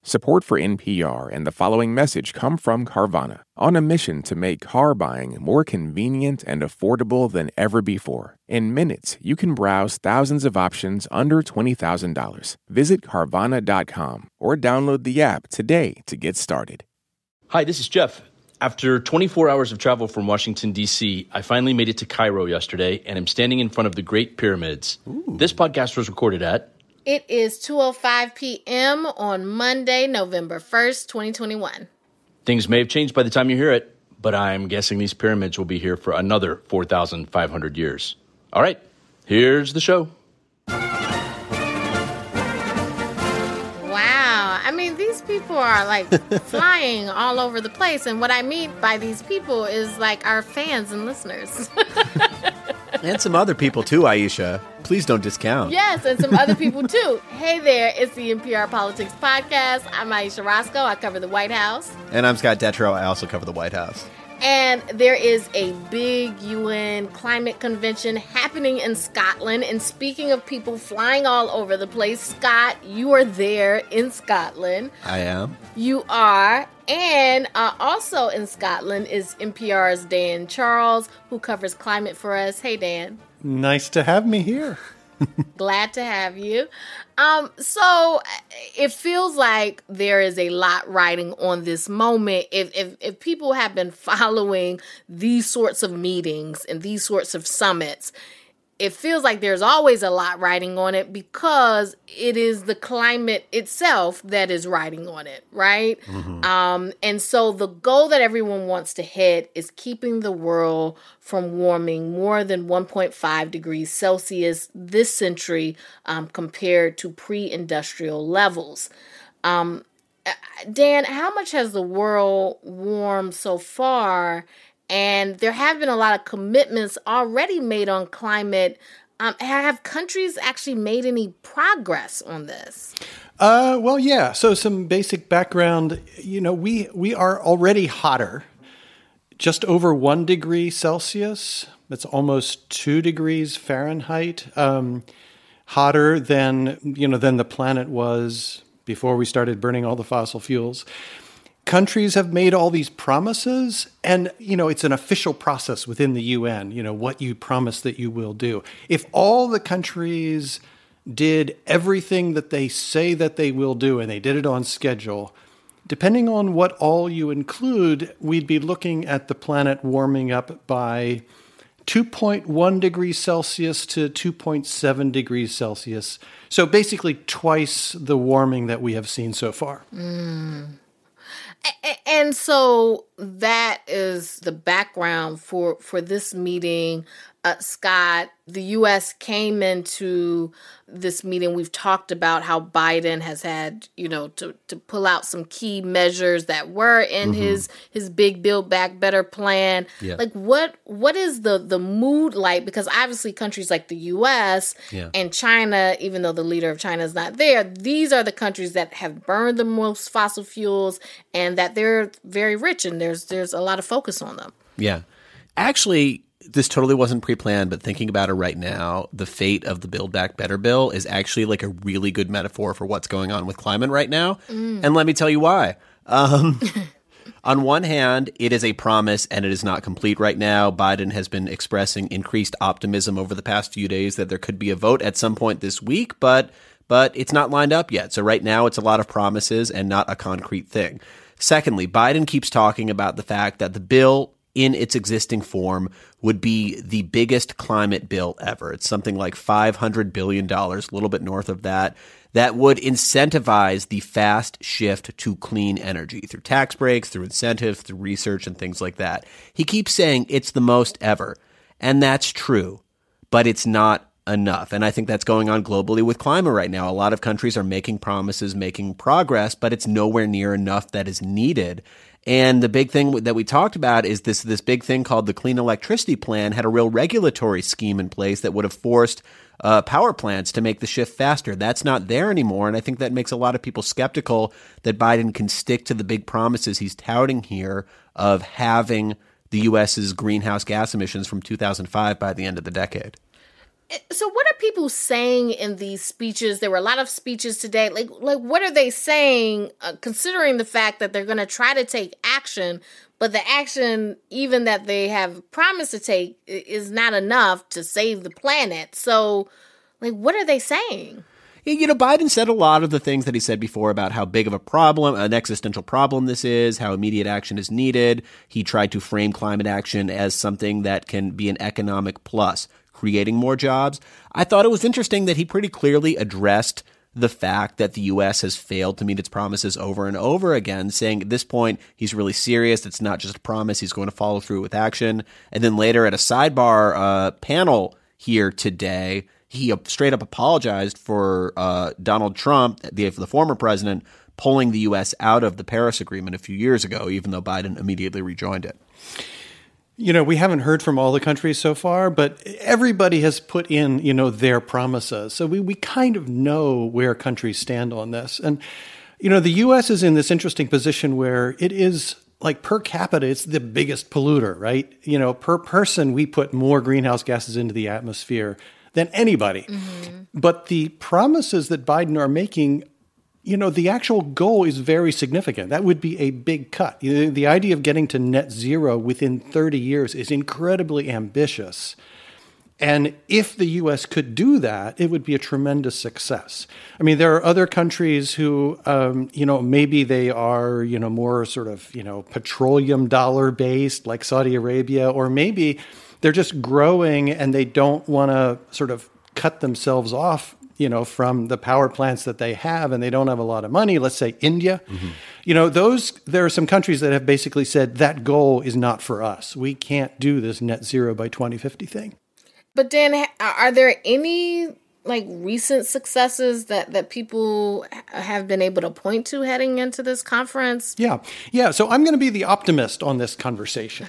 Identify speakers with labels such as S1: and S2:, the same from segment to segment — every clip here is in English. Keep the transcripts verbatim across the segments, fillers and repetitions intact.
S1: Support for N P R and the following message come from Carvana, on a mission to make car buying more convenient and affordable than ever before. In minutes, you can browse thousands of options under twenty thousand dollars. Visit Carvana dot com or download the app today to get started.
S2: Hi, this is Jeff. After twenty-four hours of travel from Washington, D C, I finally made it to Cairo yesterday, and I'm standing in front of the Great Pyramids. Ooh. This podcast was recorded at...
S3: It is two oh five p.m. on Monday, November first, twenty twenty-one.
S2: Things may have changed by the time you hear it, but I'm guessing these pyramids will be here for another four thousand five hundred years. All right, here's the show.
S3: Wow. I mean, these people are like flying all over the place. And what I mean by these people is like our fans and listeners.
S4: And some other people too, Aisha. Please don't discount.
S3: Yes, and some other people too. Hey there, it's the N P R Politics Podcast. I'm Aisha Roscoe. I cover the White House.
S4: And I'm Scott Detrow. I also cover the White House.
S3: And there is a big U N climate convention happening in Scotland. And speaking of people flying all over the place, Scott, you are there in Scotland.
S4: I am.
S3: You are. And uh, also in Scotland is N P R's Dan Charles, who covers climate for us. Hey, Dan.
S5: Nice to have me here.
S3: Glad to have you. Um, so it feels like there is a lot riding on this moment. If, if if people have been following these sorts of meetings and these sorts of summits, it feels like there's always a lot riding on it because it is the climate itself that is riding on it, right? Mm-hmm. Um, and so the goal that everyone wants to hit is keeping the world from warming more than one point five degrees Celsius this century um, compared to pre-industrial levels. Um, Dan, how much has the world warmed so far? And there have been a lot of commitments already made on climate. Um, have countries actually made any progress on this?
S5: Uh, well, yeah. So some basic background. You know, we we are already hotter, just over one degree Celsius. That's almost two degrees Fahrenheit um, hotter than you know than the planet was before we started burning all the fossil fuels. Countries have made all these promises, and, you know, it's an official process within the U N, you know, what you promise that you will do. If all the countries did everything that they say that they will do, and they did it on schedule, depending on what all you include, we'd be looking at the planet warming up by two point one degrees Celsius to two point seven degrees Celsius. So basically twice the warming that we have seen so far.
S3: Mm. And so that is the background for, for this meeting. Uh, Scott, the U S came into this meeting. We've talked about how Biden has had, you know, to, to pull out some key measures that were in mm-hmm. his his big Build Back Better plan. Yeah. Like, what what is the, the mood like? Because obviously countries like the U S yeah. and China, even though the leader of China is not there, these are the countries that have burned the most fossil fuels and that they're very rich, and there's there's a lot of focus on them.
S4: Yeah. Actually, this totally wasn't pre-planned, but thinking about it right now, the fate of the Build Back Better bill is actually like a really good metaphor for what's going on with climate right now. Mm. And let me tell you why. Um, on one hand, it is a promise and it is not complete right now. Biden has been expressing increased optimism over the past few days that there could be a vote at some point this week, but but it's not lined up yet. So right now it's a lot of promises and not a concrete thing. Secondly, Biden keeps talking about the fact that the bill in its existing form would be the biggest climate bill ever. It's something like five hundred billion dollars, a little bit north of that, that would incentivize the fast shift to clean energy through tax breaks, through incentives, through research, and things like that. He keeps saying it's the most ever, and that's true, but it's not enough. And I think that's going on globally with climate right now. A lot of countries are making promises, making progress, but it's nowhere near enough that is needed. And the big thing that we talked about is this this big thing called the Clean Electricity Plan had a real regulatory scheme in place that would have forced uh, power plants to make the shift faster. That's not there anymore, and I think that makes a lot of people skeptical that Biden can stick to the big promises he's touting here of having the U S's greenhouse gas emissions from two thousand five by the end of the decade.
S3: So what are people saying in these speeches? There were a lot of speeches today. Like, like what are they saying, uh, considering the fact that they're going to try to take action, but the action, even that they have promised to take, is not enough to save the planet? So, like, what are they saying?
S4: You know, Biden said a lot of the things that he said before about how big of a problem, an existential problem this is, how immediate action is needed. He tried to frame climate action as something that can be an economic plus, creating more jobs. I thought it was interesting that he pretty clearly addressed the fact that the U S has failed to meet its promises over and over again, saying at this point he's really serious. It's not just a promise. He's going to follow through with action. And then later at a sidebar uh, panel here today, he straight up apologized for uh, Donald Trump, the, the former president, pulling the U S out of the Paris Agreement a few years ago, even though Biden immediately rejoined it.
S5: You know, we haven't heard from all the countries so far, but everybody has put in, you know, their promises. So we, we kind of know where countries stand on this. And, you know, the U S is in this interesting position where it is, like, per capita, it's the biggest polluter, right? You know, per person, we put more greenhouse gases into the atmosphere than anybody. Mm-hmm. But the promises that Biden are making, you know, the actual goal is very significant. That would be a big cut. You know, the idea of getting to net zero within thirty years is incredibly ambitious. And if the U S could do that, it would be a tremendous success. I mean, there are other countries who, um, you know, maybe they are, you know, more sort of, you know, petroleum dollar based, like Saudi Arabia, or maybe they're just growing and they don't want to sort of cut themselves off, you know, from the power plants that they have, and they don't have a lot of money. Let's say India. Mm-hmm. You know, those, there are some countries that have basically said that goal is not for us. We can't do this net zero by twenty fifty thing.
S3: But Dan, are there any like recent successes that, that people have been able to point to heading into this conference?
S5: Yeah. Yeah. So I'm going to be the optimist on this conversation.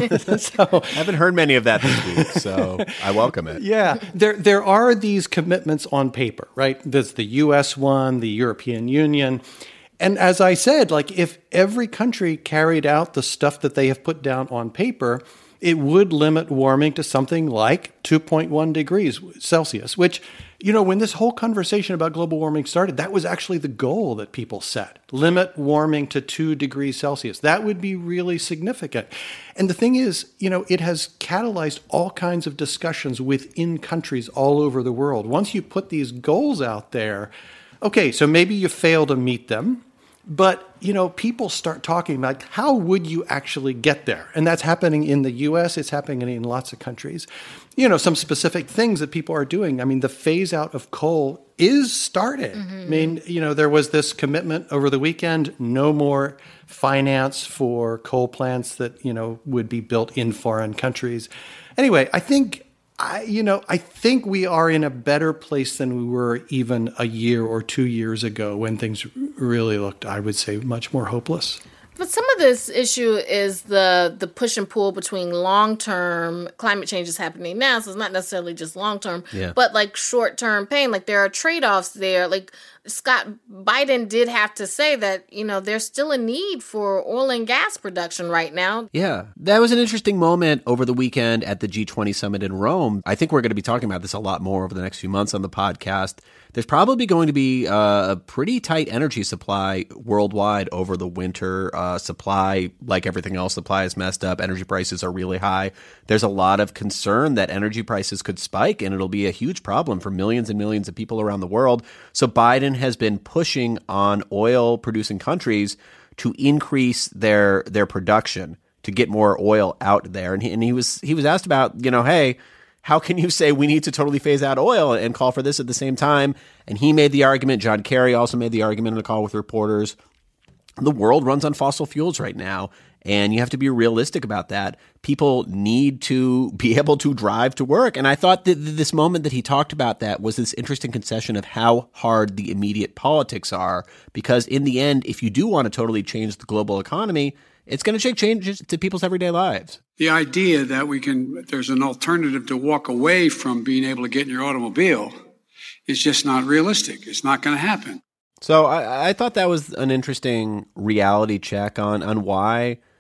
S4: so, I haven't heard many of that this week, so I welcome it.
S5: Yeah. There, there are these commitments on paper, right? There's the U S one, the European Union. And as I said, like, if every country carried out the stuff that they have put down on paper, it would limit warming to something like two point one degrees Celsius, which, you know, when this whole conversation about global warming started, that was actually the goal that people set. Limit warming to two degrees Celsius. That would be really significant. And the thing is, you know, it has catalyzed all kinds of discussions within countries all over the world. Once you put these goals out there, okay, so maybe you fail to meet them. But, you know, people start talking about how would you actually get there? And that's happening in the U S. It's happening in lots of countries. You know, some specific things that people are doing. I mean, the phase out of coal is started. Mm-hmm. I mean, you know, there was this commitment over the weekend, no more finance for coal plants that, you know, would be built in foreign countries. Anyway, I think... I, you know, I think we are in a better place than we were even a year or two years ago when things really looked, I would say, much more hopeless.
S3: But some of this issue is the the push and pull between long-term climate change is happening now, so it's not necessarily just long-term, yeah. but like short-term pain. Like there are trade-offs there. Like Scott Biden did have to say that, you know, there's still a need for oil and gas production right now.
S4: Yeah, that was an interesting moment over the weekend at the G twenty summit in Rome. I think we're going to be talking about this a lot more over the next few months on the podcast. There's probably going to be uh, a pretty tight energy supply worldwide over the winter. Uh, supply, like everything else, supply is messed up. Energy prices are really high. There's a lot of concern that energy prices could spike, and it'll be a huge problem for millions and millions of people around the world. So Biden has been pushing on oil-producing countries to increase their their production, to get more oil out there. And he, and he was he was asked about, you know, hey, how can you say we need to totally phase out oil and call for this at the same time? And he made the argument, John Kerry also made the argument in a call with reporters, the world runs on fossil fuels right now, and you have to be realistic about that. People need to be able to drive to work. And I thought that this moment that he talked about that was this interesting concession of how hard the immediate politics are, because in the end, if you do want to totally change the global economy, it's going to take changes to people's everyday lives.
S6: The idea that we can, there's an alternative to walk away from being able to get in your automobile is just not realistic. It's not going to happen.
S4: So I, I thought that was an interesting reality check on, on why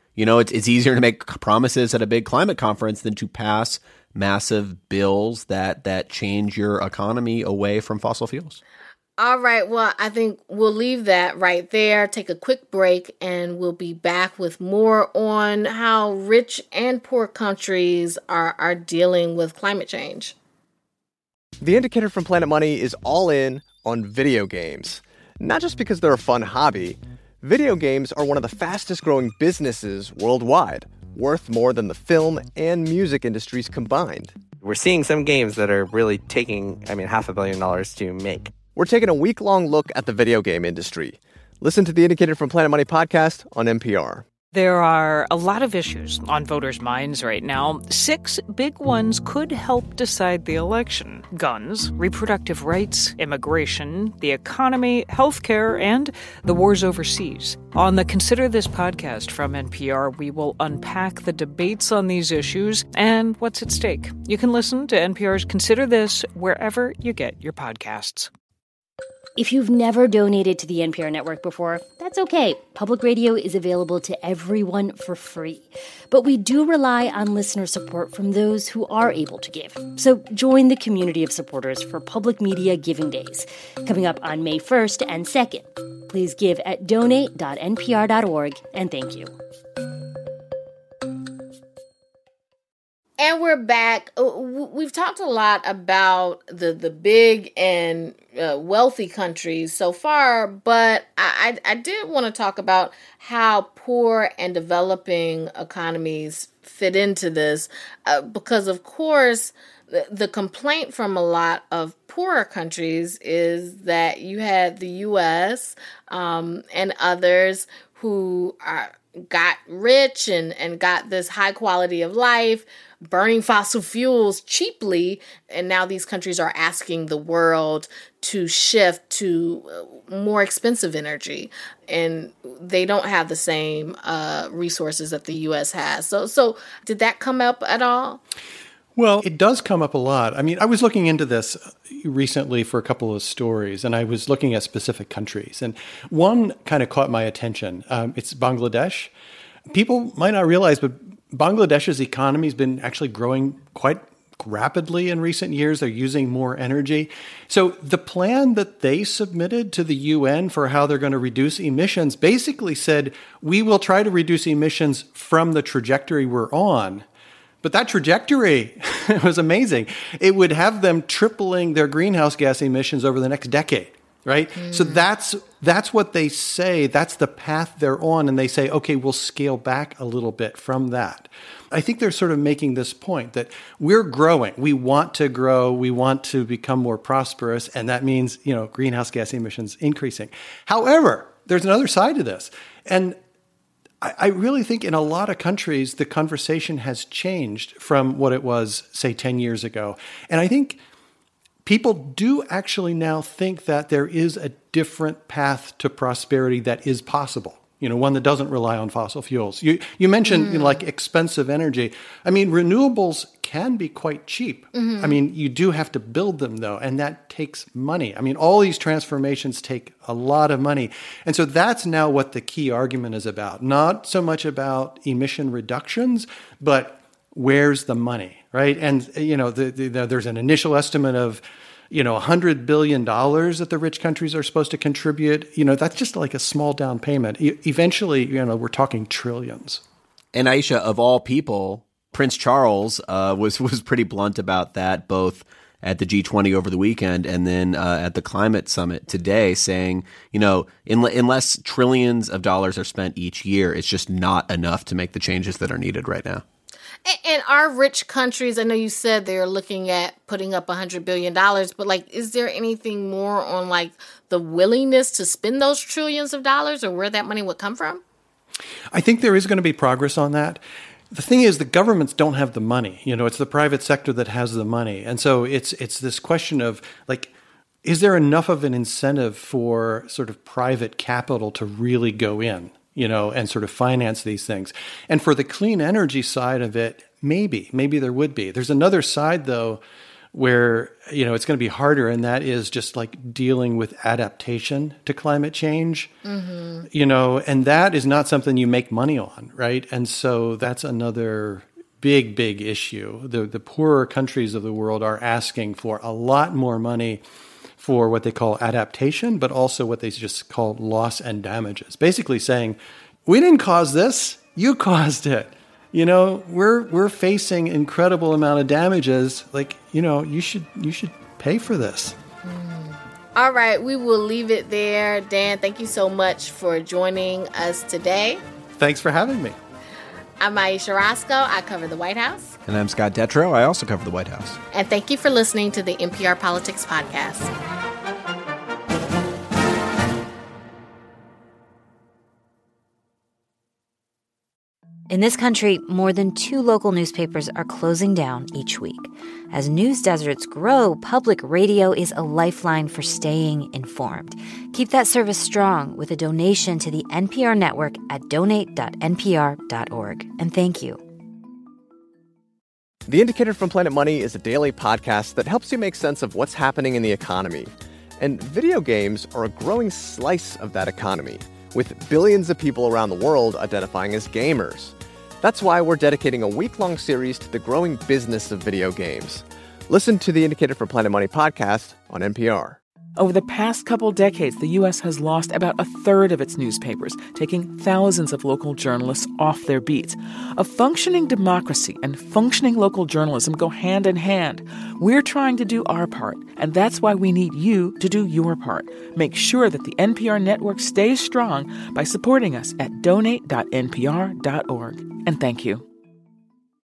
S4: You know, it's, it's easier to make promises at a big climate conference than to pass massive bills that that change your economy away from fossil fuels.
S3: All right. Well, I think we'll leave that right there, take a quick break, and we'll be back with more on how rich and poor countries are, are dealing with climate change.
S7: The Indicator from Planet Money is all in on video games. Not just because they're a fun hobby. Video games are one of the fastest growing businesses worldwide, worth more than the film and music industries combined.
S8: We're seeing some games that are really taking, I mean, half a billion dollars to make.
S7: We're taking a week-long look at the video game industry. Listen to the Indicator from Planet Money podcast on N P R.
S9: There are a lot of issues on voters' minds right now. Six big ones could help decide the election: guns, reproductive rights, immigration, the economy, healthcare, and the wars overseas. On the Consider This podcast from N P R, we will unpack the debates on these issues and what's at stake. You can listen to N P R's Consider This wherever you get your podcasts.
S10: If you've never donated to the N P R network before, that's okay. Public radio is available to everyone for free. But we do rely on listener support from those who are able to give. So join the community of supporters for Public Media Giving Days, coming up on May first and second. Please give at donate dot n p r dot org, and thank you.
S3: And we're back. We've talked a lot about the, the big and uh, wealthy countries so far, but I, I, I did want to talk about how poor and developing economies fit into this, uh, because, of course, the, the complaint from a lot of poorer countries is that you had the U S um, and others who are got rich and, and got this high quality of life, burning fossil fuels cheaply, and now these countries are asking the world to shift to more expensive energy, and they don't have the same uh, resources that the U S has. So, so did that come up at all?
S5: Well, it does come up a lot. I mean, I was looking into this recently for a couple of stories, and I was looking at specific countries. And one kind of caught my attention. Um, it's Bangladesh. People might not realize, but Bangladesh's economy has been actually growing quite rapidly in recent years. They're using more energy. So the plan that they submitted to the U N for how they're going to reduce emissions basically said, we will try to reduce emissions from the trajectory we're on. But that trajectory was amazing. It would have them tripling their greenhouse gas emissions over the next decade, right? Mm. So that's that's what they say. That's the path they're on. And they say, okay, we'll scale back a little bit from that. I think they're sort of making this point that we're growing. We want to grow. We want to become more prosperous. And that means, you know, greenhouse gas emissions increasing. However, there's another side to this. And I really think in a lot of countries, the conversation has changed from what it was, say, ten years ago. And I think people do actually now think that there is a different path to prosperity that is possible, you know, one that doesn't rely on fossil fuels. You you mentioned mm. you know, like expensive energy. I mean, renewables can be quite cheap. Mm-hmm. I mean, you do have to build them, though, and that takes money. I mean, all these transformations take a lot of money. And so that's now what the key argument is about. Not so much about emission reductions, but where's the money, right? And, you know, the, the, there's an initial estimate of, you know, one hundred billion dollars that the rich countries are supposed to contribute. You know, that's just like a small down payment. E- eventually, you know, we're talking trillions.
S4: And Aisha, of all people, Prince Charles uh, was was pretty blunt about that, both at the G twenty over the weekend and then uh, at the climate summit today, saying, you know, in, unless trillions of dollars are spent each year, it's just not enough to make the changes that are needed right now.
S3: And our rich countries, I know you said they're looking at putting up one hundred billion dollars, but like, is there anything more on like the willingness to spend those trillions of dollars or where that money would come from?
S5: I think there is going to be progress on that. The thing is, the governments don't have the money. You know, it's the private sector that has the money. And so it's it's this question of, like, is there enough of an incentive for sort of private capital to really go in, you know, and sort of finance these things? And for the clean energy side of it, maybe, maybe there would be. There's another side, though, where, you know, it's going to be harder, and that is just like dealing with adaptation to climate change. Mm-hmm. You know, and that is not something you make money on, right? And so that's another big, big issue. The the poorer countries of the world are asking for a lot more money for what they call adaptation, but also what they just call loss and damages. Basically saying, we didn't cause this, you caused it. You know, we're we're facing incredible amount of damages. Like, you know, you should you should pay for this.
S3: Mm. All right, we will leave it there. Dan, thank you so much for joining us today.
S5: Thanks for having me.
S3: I'm Aisha Roscoe. I cover the White House.
S11: And I'm Scott Detrow. I also cover the White House.
S3: And thank you for listening to the N P R Politics Podcast.
S12: In this country, more than two local newspapers are closing down each week. As news deserts grow, public radio is a lifeline for staying informed. Keep that service strong with a donation to the N P R network at donate dot n p r dot org. And thank you.
S7: The Indicator from Planet Money is a daily podcast that helps you make sense of what's happening in the economy. And video games are a growing slice of that economy, with billions of people around the world identifying as gamers. That's why we're dedicating a week-long series to the growing business of video games. Listen to the Indicator from Planet Money podcast on N P R.
S13: Over the past couple decades, the U S has lost about a third of its newspapers, taking thousands of local journalists off their beats. A functioning democracy and functioning local journalism go hand in hand. We're trying to do our part, and that's why we need you to do your part. Make sure that the N P R network stays strong by supporting us at donate dot n p r dot org. And thank you.